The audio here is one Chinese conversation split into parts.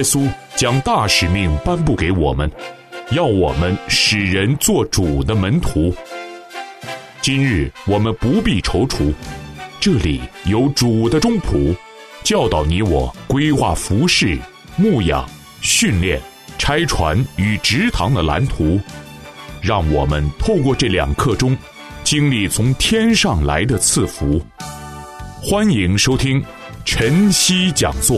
稣将大使命颁布给我们，要我们使人做主的门徒。今日我们不必踌躇，这里有主的中仆，教导你我规划服事、牧养、训练、拆船与植堂的蓝图，让我们透过这2课中经历从天上来的赐福。欢迎收听晨曦讲座。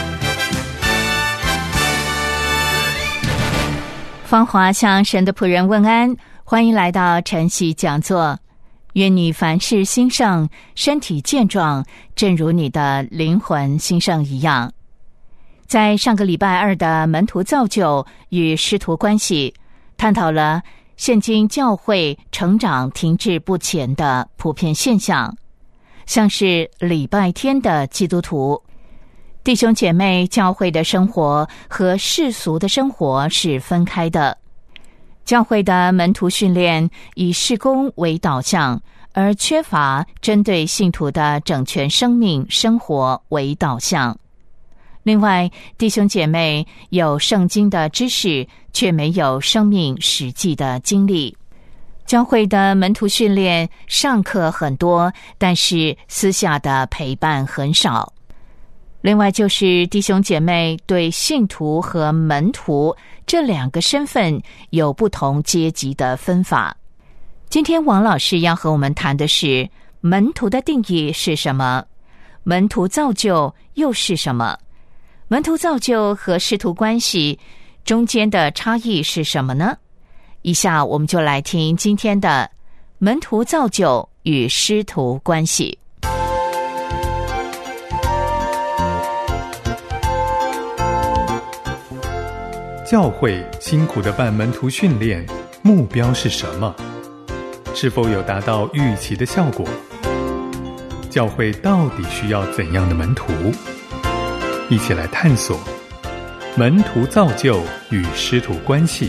芳华向神的仆人问安，欢迎来到晨曦讲座。愿你凡事兴盛，身体健壮，正如你的灵魂兴盛一样。在上个礼拜2的门徒造就与师徒关系，探讨了现今教会成长停滞不前的普遍现象，像是礼拜天的基督徒，弟兄姐妹教会的生活和世俗的生活是分开的。教会的门徒训练以事工为导向，而缺乏针对信徒的整全生命生活为导向。另外，弟兄姐妹有圣经的知识，却没有生命实际的经历。教会的门徒训练上课很多，但是私下的陪伴很少。另外就是弟兄姐妹对信徒和门徒这2个身份有不同阶级的分法。今天王老师要和我们谈的是门徒的定义是什么，门徒造就又是什么，门徒造就和师徒关系中间的差异是什么呢？以下我们就来听今天的门徒造就与师徒关系。 教会辛苦地办门徒训练，目标是什么？是否有达到预期的效果？教会到底需要怎样的门徒？一起来探索门徒造就与师徒关系。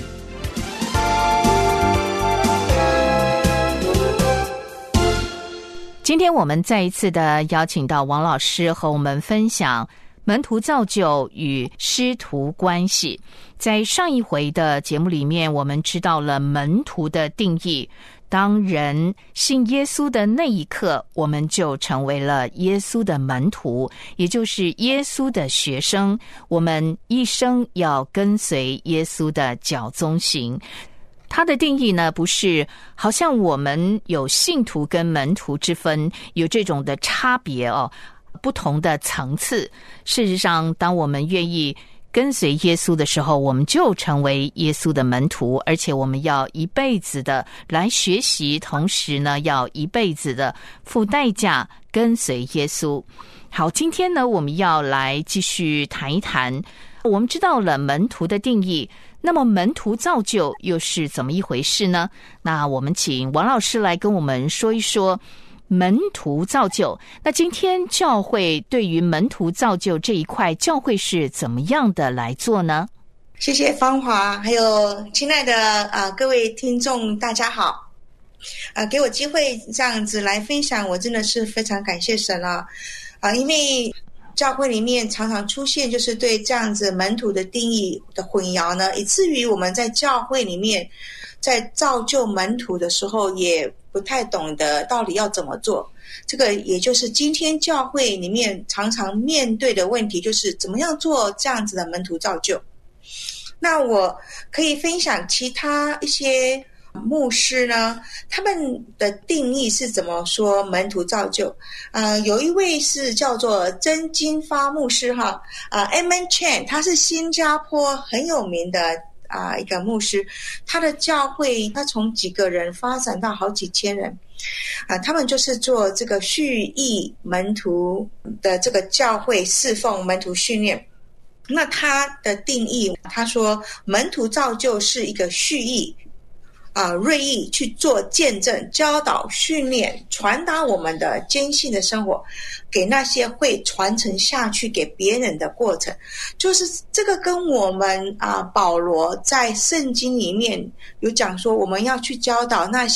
今天我们再一次的邀请到王老师和我们分享门徒造就与师徒关系。在上一回的节目里面，我们知道了门徒的定义，当人信耶稣的那一刻，我们就成为了耶稣的门徒，也就是耶稣的学生，我们一生要跟随耶稣的脚踪行。它的定义呢，不是好像我们有信徒跟门徒之分，有这种的差别不同的层次。事实上，当我们愿意跟随耶稣的时候，我们就成为耶稣的门徒，而且我们要一辈子的来学习，同时呢，要一辈子的付代价跟随耶稣。好，今天呢，我们要来继续谈一谈，我们知道了门徒的定义，那么门徒造就又是怎么一回事呢？那我们请王老师来跟我们说一说门徒造就。那今天教会对于门徒造就这一块，教会是怎么样的来做呢？ 谢谢芳华，还有亲爱的各位听众大家好。给我机会这样子来分享，我真的是非常感谢神了。因为教会里面常常出现就是对这样子门徒的定义的混淆呢，以至于我们在教会里面在造就门徒的时候也不太懂得到底要怎么做。这个也就是今天教会里面常常面对的问题，就是怎么样做这样子的门徒造就。那我可以分享其他一些牧师呢，他们的定义是怎么说门徒造就。有一位是叫做曾金发牧师Edmund Chen， 他是新加坡很有名的一个牧师，他的教会他从几个人发展到好几千人。他们就是做这个蓄意门徒的这个教会侍奉门徒训练。那他的定义，他说门徒造就是一个蓄意锐意去做见证、教导、训练、传达我们的坚信的生活给那些会传承下去给别人的过程。就是这个跟我们保罗在圣经里面有讲说，我们要去教导那些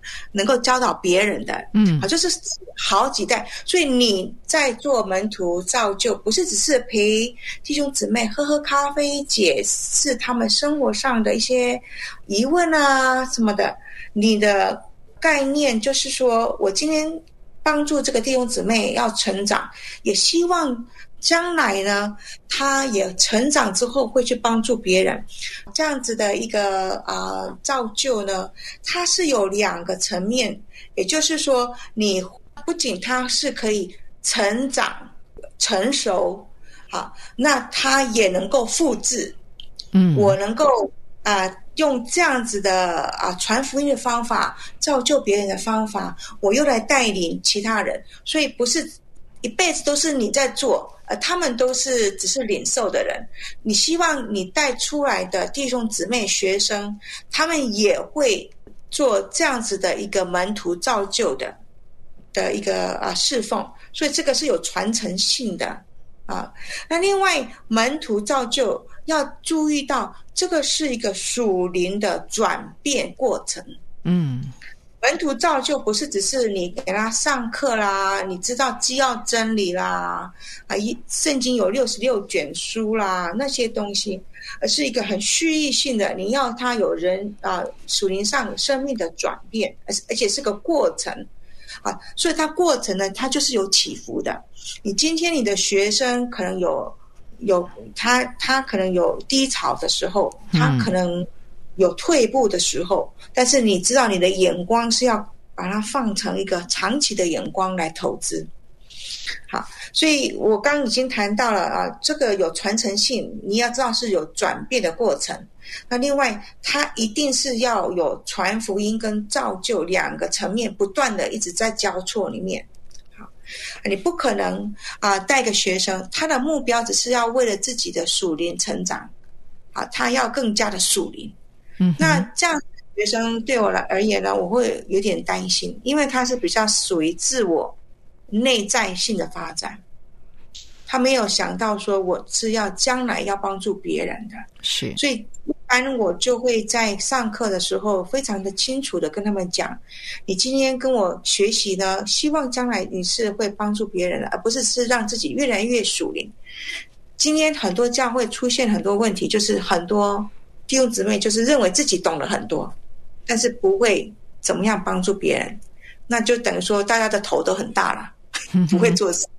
能够教导别人的，就是好几代。所以你在做门徒造就，不是只是陪弟兄姊妹喝喝咖啡，解释他们生活上的一些疑问啊什么的。你的概念就是说，我今天帮助这个弟兄姊妹要成长，也希望将来呢，他也成长之后会去帮助别人。这样子的一个造就呢，它是有2个层面，也就是说，你不仅他是可以成长成熟，那他也能够复制。我能够用这样子的传福音的方法，造就别人的方法，我又来带领其他人，所以不是一辈子都是你在做，他们都是只是领受的人。你希望你带出来的弟兄姊妹学生，他们也会做这样子的一个门徒造就的一个侍奉，所以这个是有传承性的那另外门徒造就要注意到，这个是一个属灵的转变过程。门徒造就不是只是你给他上课啦，你知道基要真理啦，圣经有66卷书啦，那些东西，而是一个很蓄意性的，你要他有人属灵上生命的转变，而且是个过程所以它过程呢，它就是有起伏的。你今天你的学生可能有他可能有低潮的时候，他可能有退步的时候，但是你知道你的眼光是要把它放成一个长期的眼光来投资。好，所以我刚刚已经谈到了这个有传承性，你要知道是有转变的过程。那另外它一定是要有传福音跟造就2个层面不断的一直在交错里面。好，你不可能带个学生他的目标只是要为了自己的属灵成长他要更加的属灵。那这样学生对我而言呢，我会有点担心，因为他是比较属于自我内在性的发展，他没有想到说我是要将来要帮助别人的。 是， 所以一般我就会在上课的时候非常的清楚的跟他们讲，你今天跟我学习呢，希望将来你是会帮助别人的，而不是让自己越来越属灵。今天很多教会出现很多问题，就是很多弟兄姊妹就是认为自己懂了很多，但是不会怎么样帮助别人，那就等于说大家的头都很大了，不会做事。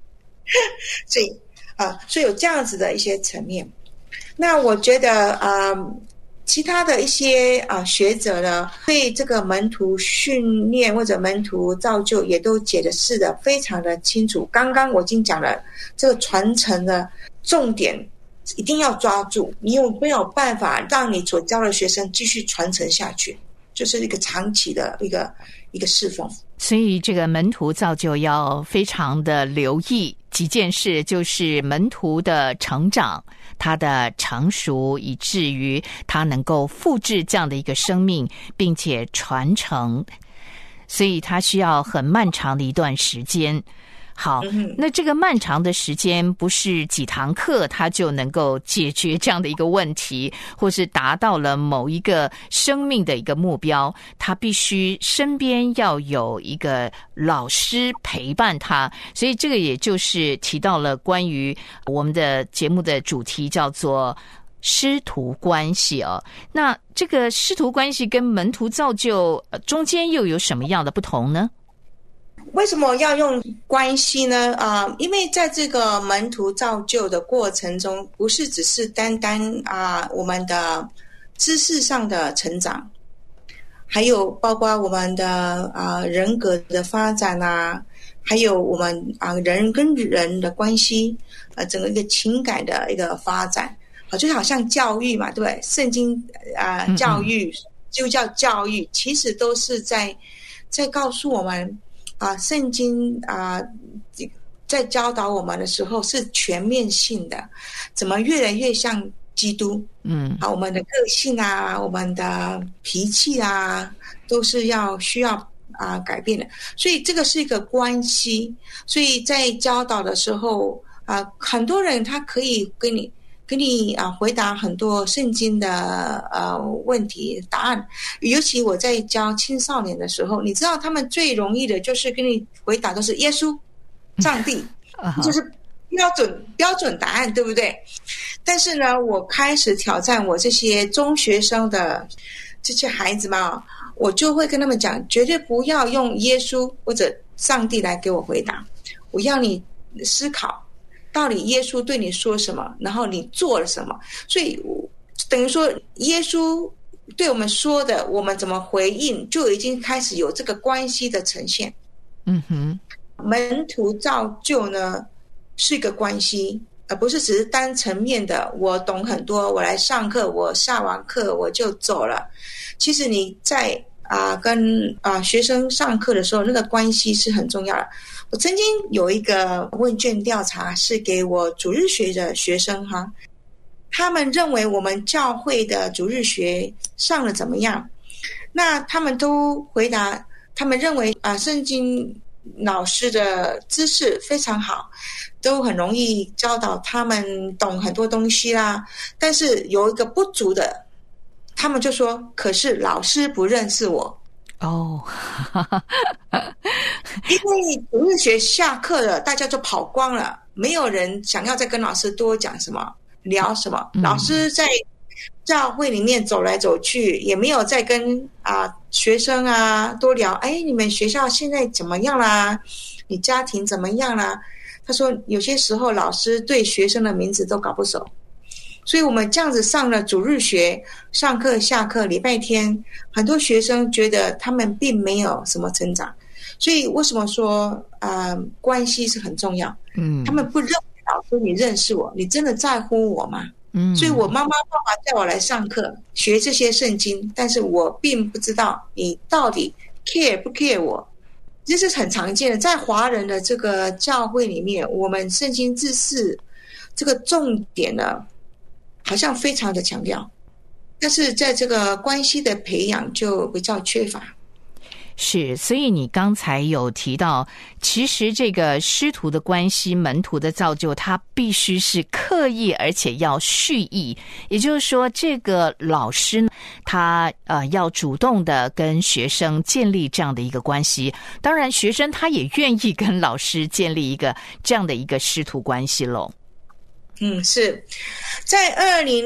所以有这样子的一些层面。那我觉得其他的一些学者呢，对这个门徒训练或者门徒造就也都解释的非常的清楚。刚刚我已经讲了，这个传承的重点一定要抓住，你有没有办法让你所教的学生继续传承下去，就是一个长期的一个侍奉。 所以这个门徒造就要非常的留意几件事，就是门徒的成长，他的成熟，以至于他能够复制这样的一个生命并且传承，所以他需要很漫长的一段时间。好，那这个漫长的时间不是几堂课它就能够解决这样的一个问题，或是达到了某一个生命的一个目标，他必须身边要有一个老师陪伴他。所以这个也就是提到了关于我们的节目的主题叫做师徒关系那这个师徒关系跟门徒造就中间又有什么样的不同呢？ 为什么要用关系呢？因为在这个门徒造就的过程中，不是只是单单我们的知识上的成长，还有包括我们的人格的发展还有我们人跟人的关系整个一个情感的一个发展就好像教育嘛，对不对？圣经教育就叫教育，其实都是在告诉我们圣经在教导我们的时候是全面性的，怎么越来越像基督。我们的个性我们的脾气都是需要改变的。所以这个是一个关系。所以在教导的时候很多人他可以跟你给你回答很多圣经的问题答案。尤其我在教青少年的时候，你知道他们最容易的就是给你回答都是耶稣、上帝，就是标准答案，对不对？但是呢，我开始挑战我这些中学生的这些孩子嘛，我就会跟他们讲，绝对不要用耶稣或者上帝来给我回答，我要你思考到底耶稣对你说什么，然后你做了什么。所以等于说耶稣对我们说的，我们怎么回应，就已经开始有这个关系的呈现。门徒造就呢是一个关系，而不是只是单层面的我懂很多，我来上课，我下完课我就走了。其实你在跟学生上课的时候，那个关系是很重要的。我曾经有一个问卷调查是给我主日学的学生哈，他们认为我们教会的主日学上了怎么样？那他们都回答，他们认为圣经老师的知识非常好，都很容易教导他们懂很多东西啦。但是有一个不足的，他们就说，可是老师不认识我。因为主日学下课了，大家就跑光了，没有人想要再跟老师多讲什么聊什么。老师在教会里面走来走去，也没有再跟学生多聊，你们学校现在怎么样啦，你家庭怎么样啦。他说有些时候老师对学生的名字都搞不熟，所以我们这样子上了主日学，上课下课礼拜天，很多学生觉得他们并没有什么成长。所以为什么说关系是很重要？他们不认为老师你认识我，你真的在乎我吗？所以我妈妈爸爸叫我来上课学这些圣经，但是我并不知道你到底 care 不 care 我。这是很常见的，在华人的这个教会里面，我们圣经知识这个重点呢好像非常的强调，但是在这个关系的培养就比较缺乏。 是，所以你刚才有提到，其实这个师徒的关系、门徒的造就，它必须是刻意而且要蓄意。也就是说，这个老师他要主动的跟学生建立这样的一个关系。当然，学生他也愿意跟老师建立一个这样的一个师徒关系咯。 是在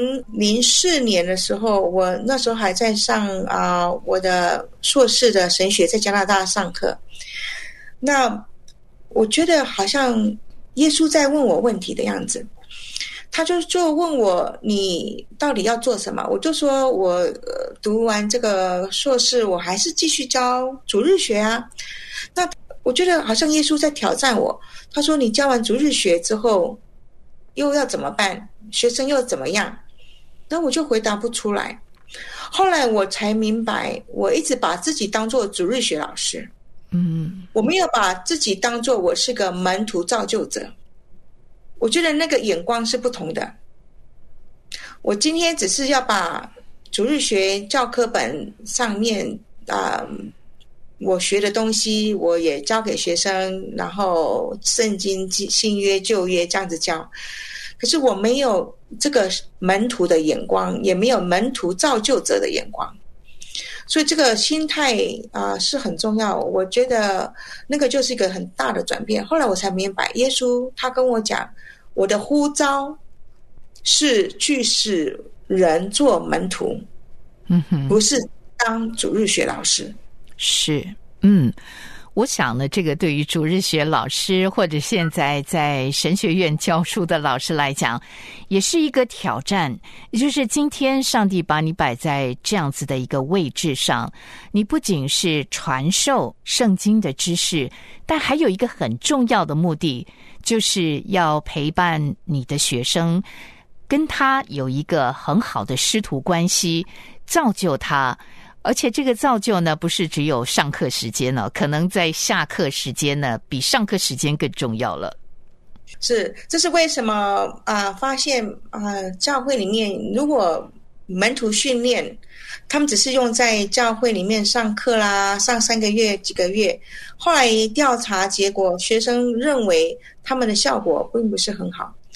2004年的时候，我那时候还在上我的硕士的神学，在加拿大上课。那我觉得好像耶稣在问我问题的样子，他就问我你到底要做什么？我就说我读完这个硕士，我还是继续教主日学啊。那我觉得好像耶稣在挑战我，他说你教完主日学之后又要怎么办？学生又怎么样？那我就回答不出来。后来我才明白，我一直把自己当作主日学老师，我没有把自己当作我是个门徒造就者。我觉得那个眼光是不同的。我今天只是要把主日学教科本上面我学的东西我也教给学生，然后圣经新约旧约这样子教，可是我没有这个门徒的眼光，也没有门徒造就者的眼光。所以这个心态是很重要，我觉得那个就是一个很大的转变。后来我才明白，耶稣他跟我讲，我的呼召是去使人做门徒，不是当主日学老师。 是，我想呢，这个对于主日学老师或者现在在神学院教书的老师来讲，也是一个挑战。也就是今天上帝把你摆在这样子的一个位置上，你不仅是传授圣经的知识，但还有一个很重要的目的，就是要陪伴你的学生，跟他有一个很好的师徒关系，造就他。而且这个造就呢，不是只有上课时间呢，可能在下课时间呢，比上课时间更重要了。 是，这是为什么发现教会里面如果门徒训练，他们只是用在教会里面上课啦，上3个月几个月，后来调查结果，学生认为他们的效果并不是很好。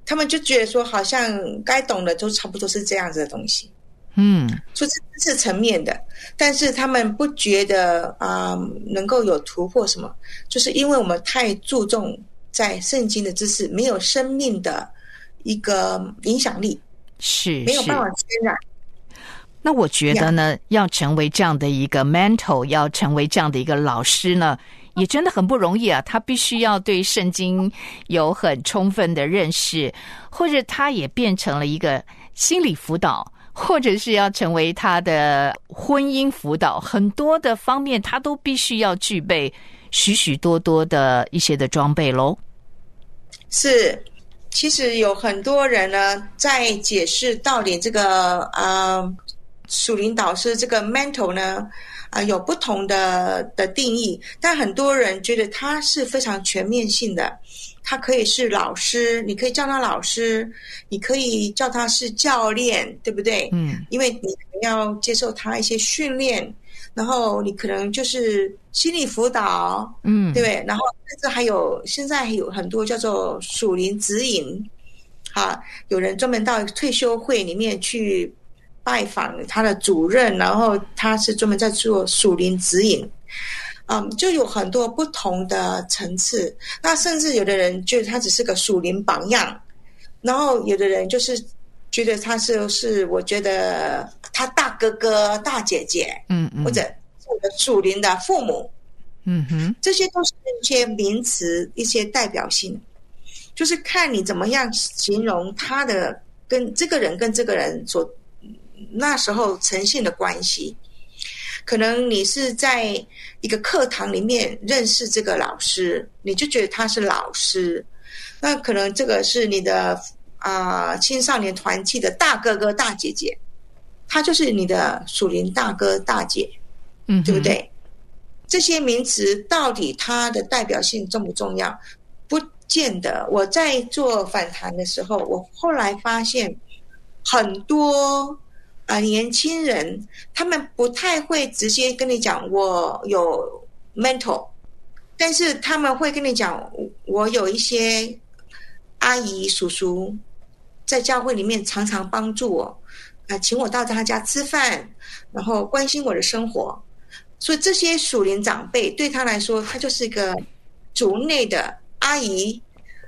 他们就觉得说好像该懂的都差不多是这样子的东西，所以这是层面的，但是他们不觉得能够有突破什么，就是因为我们太注重在圣经的知识，没有生命的一个影响力， 是没有办法渲染。 那我觉得呢，要成为这样的一个 mentor， 要成为这样的一个老师呢，也真的很不容易啊。他必须要对圣经有很充分的认识，或者他也变成了一个心理辅导，或者是要成为他的婚姻辅导，很多的方面他都必须要具备许许多多的一些的装备咯。 是，其实有很多人呢在解释到底这个属灵导师这个 mentor 呢有不同的定义，但很多人觉得他是非常全面性的，他可以是老师，你可以叫他老师，你可以叫他是教练，对不对？因为你可能要接受他一些训练，然后你可能就是心理辅导，对不对？然后甚至还有现在有很多叫做属灵指引，有人专门到退休会里面去拜访他的主任，然后他是专门在做属灵指引，就有很多不同的层次。那甚至有的人觉得他只是个属灵榜样，然后有的人就是觉得他是我觉得他大哥哥大姐姐，或者是我的属灵的父母，这些都是一些名词，一些代表性，就是看你怎么样形容他的跟这个人所那时候呈现的关系。可能你是在一个课堂里面认识这个老师，你就觉得他是老师，那可能这个是你的青少年团契的大哥哥大姐姐，他就是你的属灵大哥大姐，对不对？这些名词到底它的代表性重不重要？不见得。我在做访谈的时候，我后来发现很多年轻人他们不太会直接跟你讲我有 mentor， 但是他们会跟你讲我有一些阿姨叔叔在教会里面常常帮助我，请我到他家吃饭，然后关心我的生活。所以这些属灵长辈对他来说，他就是一个族内的阿姨，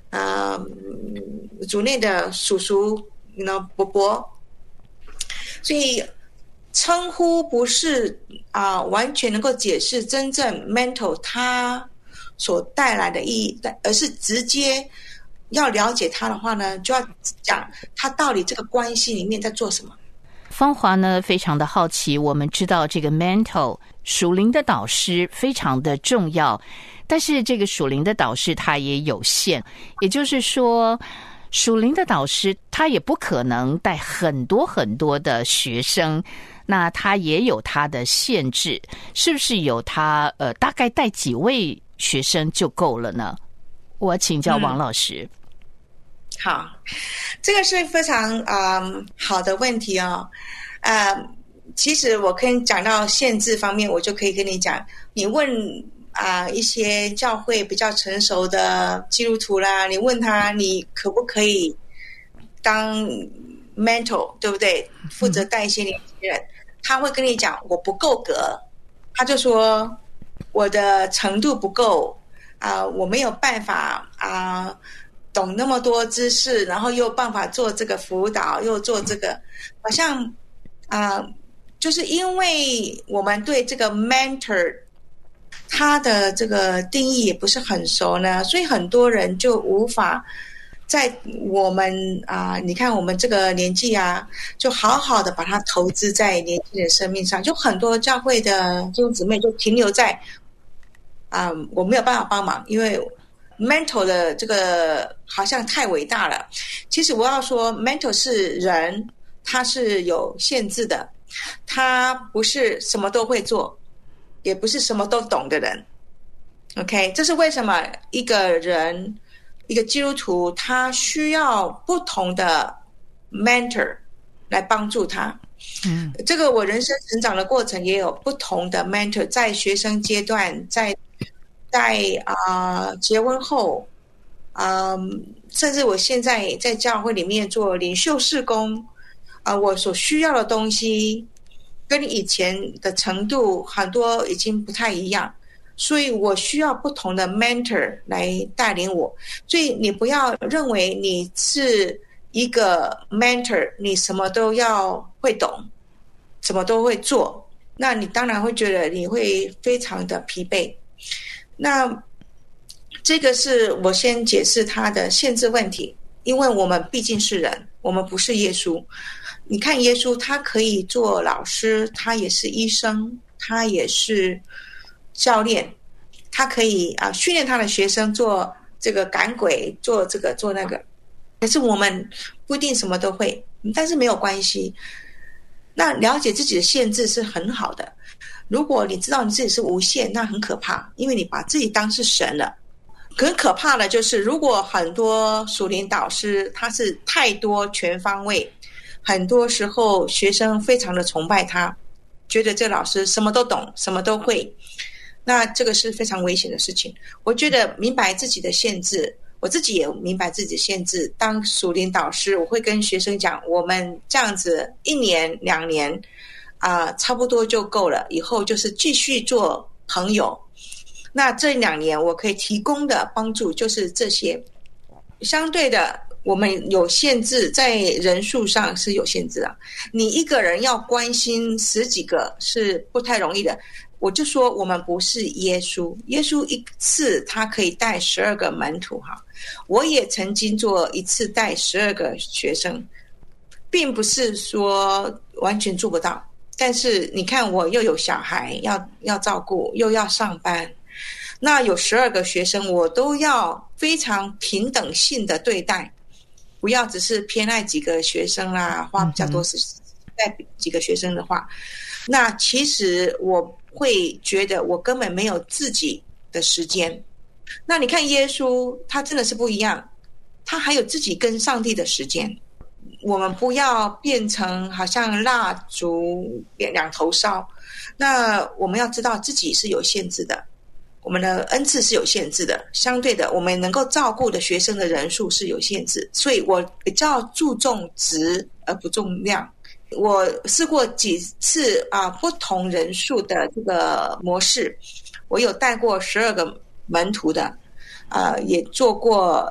族内的叔叔，伯伯。所以称呼不是完全能够解释真正 mentor 他所带来的意义，而是直接要了解他的话呢，就要讲他到底这个关系里面在做什么。 芳华呢非常的好奇，我们知道这个 mentor 属灵的导师非常的重要，但是这个属灵的导师他也有限，也就是说属灵的导师他也不可能带很多很多的学生，那他也有他的限制，是不是有他大概带几位学生就够了呢？我请教王老师。 好，这个是非常好的问题哦。其实我可以讲到限制方面，我就可以跟你讲，你问一些教会比较成熟的基督徒啦，你问他你可不可以当 mentor， 对不对？负责带一些年轻人，他会跟你讲我不够格，他就说我的程度不够我没有办法懂那么多知识，然后又有办法做这个辅导，又做这个，好像就是因为我们对这个 mentor 他的这个定义也不是很熟呢，所以很多人就无法在我们你看我们这个年纪就好好的把它投资在年轻人生命上，就很多教会的弟兄姊妹就停留在我没有办法帮忙，因为 mentor 的这个好像太伟大了。其实我要说 mentor 是人，他是有限制的，他不是什么都会做，也不是什么都懂的人。 OK， 这是为什么一个人一个基督徒他需要不同的 mentor 来帮助他。这个我人生成长的过程也有不同的 mentor， 在学生阶段，在结婚后甚至我现在在教会里面做领袖事工，我所需要的东西跟以前的程度很多已经不太一样，所以我需要不同的 mentor 来带领我。所以你不要认为你是一个 mentor 你什么都要会懂，什么都会做，那你当然会觉得你会非常的疲惫。那这个是我先解释它的限制问题，因为我们毕竟是人，我们不是耶稣。你看耶稣他可以做老师，他也是医生，他也是教练，他可以训练他的学生做这个赶鬼，做这个做那个。可是我们不一定什么都会，但是没有关系。那了解自己的限制是很好的。如果你知道你自己是无限，那很可怕，因为你把自己当是神了。很可怕的就是，如果很多属灵导师他是太多全方位，很多时候学生非常的崇拜他，觉得这老师什么都懂，什么都会，那这个是非常危险的事情。我觉得明白自己的限制，我自己也明白自己的限制。当属灵导师，我会跟学生讲，我们这样子1年2年差不多就够了，以后就是继续做朋友。那这2年我可以提供的帮助就是这些。相对的，我们有限制，在人数上是有限制的。你一个人要关心10几个是不太容易的。我就说我们不是耶稣，耶稣一次他可以带12个门徒哈。我也曾经做一次带12个学生，并不是说完全做不到。但是你看，我又有小孩要照顾，又要上班，那有12个学生，我都要非常平等性的对待，不要只是偏爱几个学生啦，花比较多时间带几个学生的话，那其实我会觉得我根本没有自己的时间。那你看耶稣，他真的是不一样，他还有自己跟上帝的时间。我们不要变成好像蜡烛2头烧，那我们要知道自己是有限制的，我们的恩赐是有限制的，相对的我们能够照顾的学生的人数是有限制，所以我比较注重质而不重量。我试过几次不同人数的这个模式，我有带过12个门徒的，也做过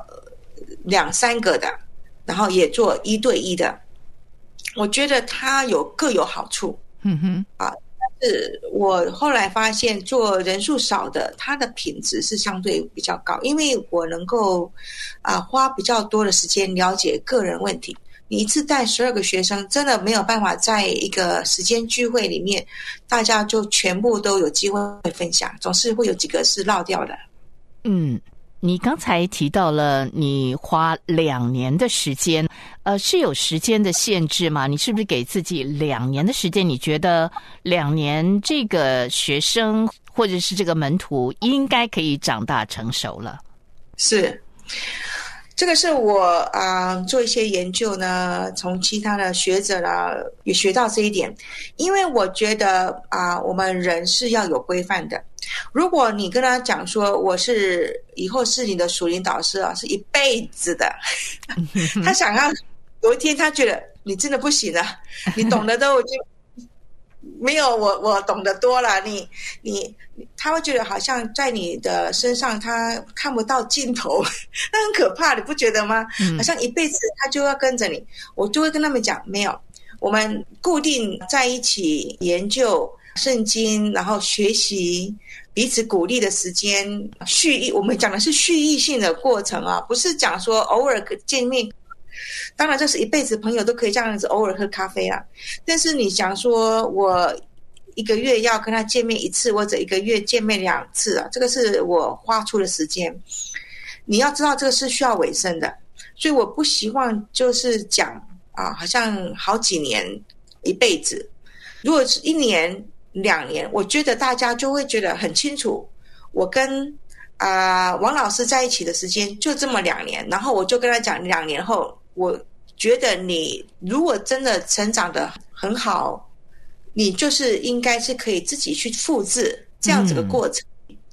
2-3个的，然后也做1对1的。我觉得它各有好处。但是我后来发现做人数少的，它的品质是相对比较高，因为我能够花比较多的时间了解个人问题。你一次带12个学生，真的没有办法在一个时间聚会里面大家就全部都有机会分享，总是会有几个是落掉的。 你刚才提到了你花2年的时间，是有时间的限制吗？你是不是给自己2年的时间？你觉得2年这个学生或者是这个门徒应该可以长大成熟了？是，这个是我做一些研究呢，从其他的学者啦也学到这一点。因为我觉得我们人是要有规范的。如果你跟他讲说我是以后是你的属灵导师是一辈子的，他想要有一天他觉得你真的不行了，你懂得都已经没有我懂得多了，他会觉得好像在你的身上他看不到尽头，那很可怕，你不觉得吗？好像一辈子他就要跟着你。我就会跟他们讲，没有，我们固定在一起研究圣经，然后学习，彼此鼓励的时间，我们讲的是蓄意性的过程不是讲说偶尔见面。当然这是一辈子朋友都可以这样子偶尔喝咖啡啦，但是你想说我1个月要跟他见面1次，或者1个月见面2次这个是我花出的时间。你要知道这个是需要尾声的，所以我不希望就是讲好像好几年一辈子。如果是1年2年，我觉得大家就会觉得很清楚，我跟王老师在一起的时间就这么2年，然后我就跟他讲2年后，我觉得你如果真的成长得很好，你就是应该是可以自己去复制这样子的过程，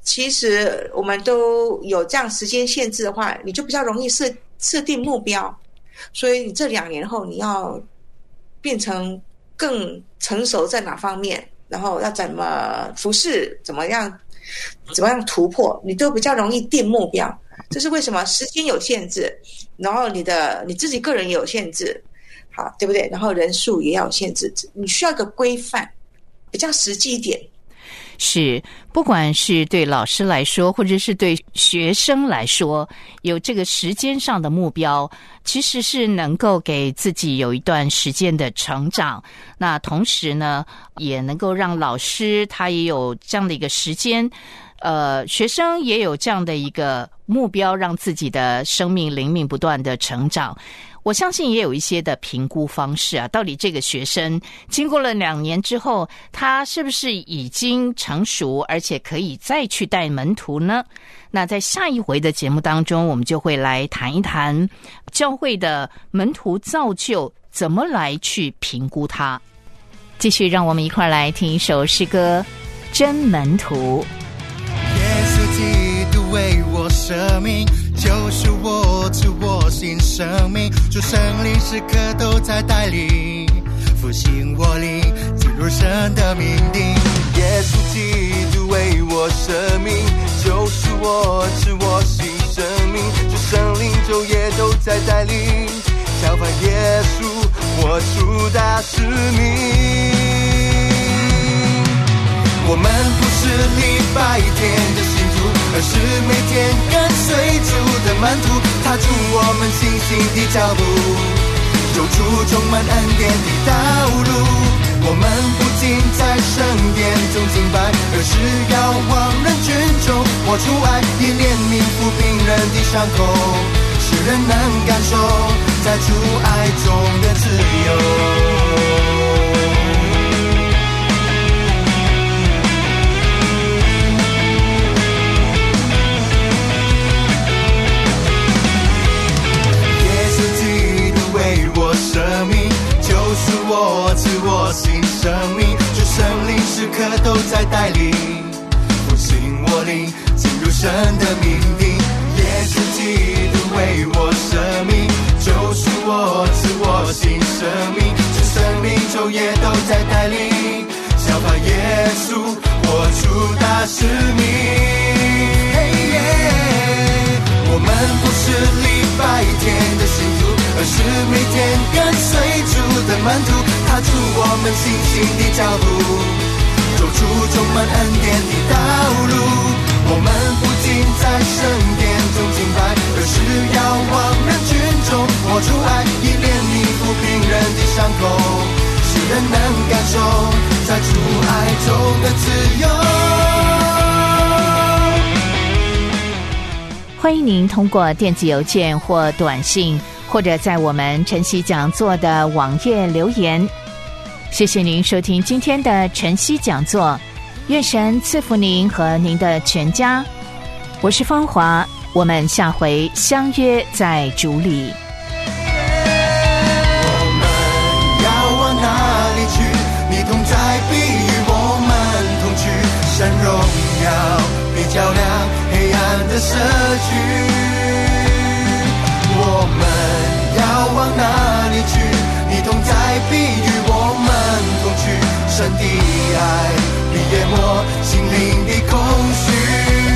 其实我们都有这样时间限制的话，你就比较容易设定目标。所以你这2年后你要变成更成熟在哪方面，然后要怎么服侍，怎么样突破，你都比较容易定目标。这是为什么？时间有限制，然后你自己个人也有限制，好，对不对？然后人数也要有限制，你需要一个规范，比较实际一点。 是，不管是对老师来说，或者是对学生来说，有这个时间上的目标，其实是能够给自己有一段时间的成长。那同时呢，也能够让老师他也有这样的一个时间，学生也有这样的一个目标，让自己的生命灵命不断的成长。我相信也有一些的评估方式啊，到底这个学生经过了2年之后，他是不是已经成熟，而且可以再去带门徒呢？那在下一回的节目当中，我们就会来谈一谈教会的门徒造就怎么来去评估它。继续让我们一块来听一首诗歌《真门徒》。 耶稣基督为我舍命，救赎我，赐我新生命，主圣灵时刻都在带领，复兴我灵，进入神的命定。耶稣基督为我舍命，救赎我，赐我新生命，主圣灵昼夜都在带领，效法耶稣，活出大使命。我们不是礼拜天的信徒，而是每天跟随主的门徒，踏出我们信心的脚步，走出充满恩典的道路。我们不仅在圣殿中敬拜，而是要往人群中活出爱，以怜悯抚平人的伤口，使人能感受在主爱中的自由。生命救赎我，赐我新生命，主圣灵时刻都在带领，复兴我灵，进入神的命定。耶稣基督为我舍命，救赎我，赐我新生命，主圣灵昼夜都在带领，效法耶稣，活出大使命。我们不是礼拜天的信徒，而是每天跟随主的门徒，踏出我们信心的脚步，走出充满恩典的道路。我们不仅在圣殿中敬拜，而是要往人群中活出爱，以怜悯抚平人的伤口，使人能感受在主爱中的自由。 欢迎您通过电子邮件或短信，或者在我们晨曦讲座的网页留言。谢谢您收听今天的晨曦讲座，愿神赐福您和您的全家。我是芳华，我们下回相约在主里。 我们要往哪里去？你同在必与我们同去，神荣耀必照亮黑暗的社区。我们要往哪里去？你同在必与我们同去，神的爱必淹没心灵的空虚。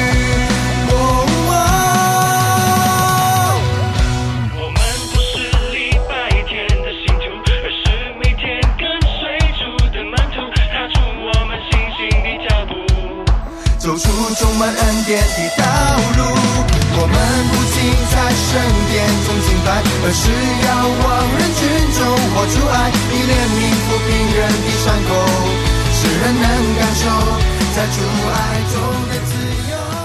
我们不是礼拜天的信徒，而是每天跟随主的门徒，踏出我们信心的脚步，走出充满恩典的道路。我们不仅在圣殿中敬拜，而是要往人群中活出爱，以怜悯抚平人的伤口，使人能感受在主爱中的自由。